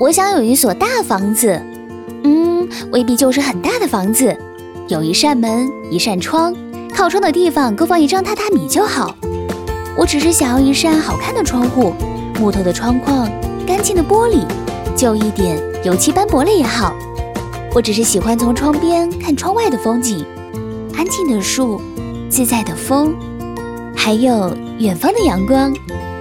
我想有一所大房子，未必就是很大的房子，有一扇门，一扇窗，靠窗的地方各放一张榻榻米就好。我只是想要一扇好看的窗户，木头的窗框，干净的玻璃，旧一点，油漆斑驳了也好。我只是喜欢从窗边看窗外的风景，安静的树，自在的风，还有远方的阳光。